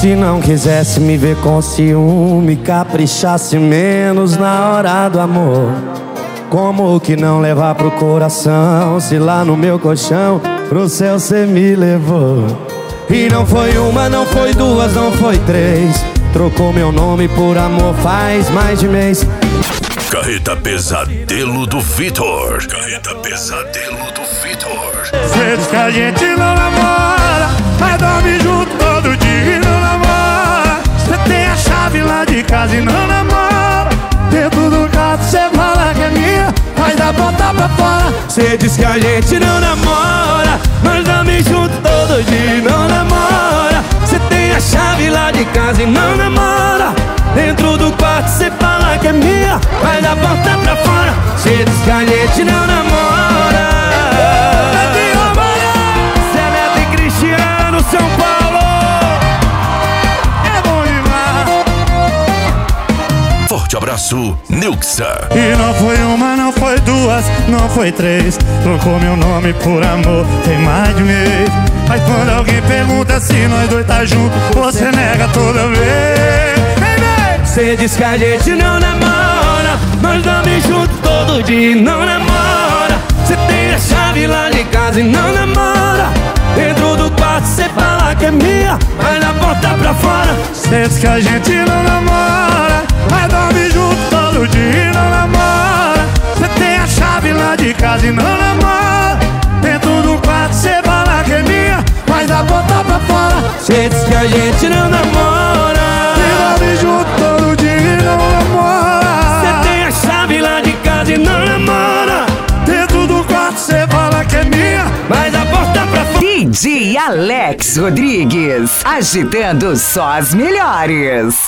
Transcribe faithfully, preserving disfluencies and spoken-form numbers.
Se não quisesse me ver com ciúme, caprichasse menos na hora do amor. Como que não levar pro coração, se lá no meu colchão pro céu cê me levou? E não foi uma, não foi duas, não foi três. Trocou meu nome por amor faz mais de mês. Carreta Pesadelo do Vitor. Carreta Pesadelo do Vitor. Cê diz que a gente não namora, mas dorme junto todo dia e não namora. Cê tem a chave lá de casa e não namora. Dentro do quarto cê fala que é minha, mas dá botar pra fora. Cê diz que a gente não namora, mas dorme junto todo dia e não namora. Cê tem a chave lá de casa e não namora. Dentro do quarto cê fala que é minha, mas dá porta pra fora. Cê diz que a gente não namora. Zé Neto e Cristiano, São Paulo. É bom demais. Forte abraço, Nilxa. E não foi uma, não foi duas, não foi três. Trocou meu nome por amor, tem mais de mês. Mas quando alguém pergunta se nós dois tá junto, você nega toda vez. Cê diz que a gente não namora, mas dorme junto todo dia e não namora. Cê tem a chave lá de casa e não namora. Dentro do quarto cê fala que é minha, mas na porta pra fora. Cê diz que a gente não namora, mas dorme junto todo dia e não namora. Cê tem a chave lá de casa e não namora. Dentro do quarto cê fala que é minha, mas na porta pra fora. Cê diz que a gente não namora, dorme junto todo dia e não namora. Cê tem a chave lá de casa e não namora. Dentro do quarto cê fala que é minha, mas a porta pra fora. D J Alex Rodrigues, agitando só as melhores.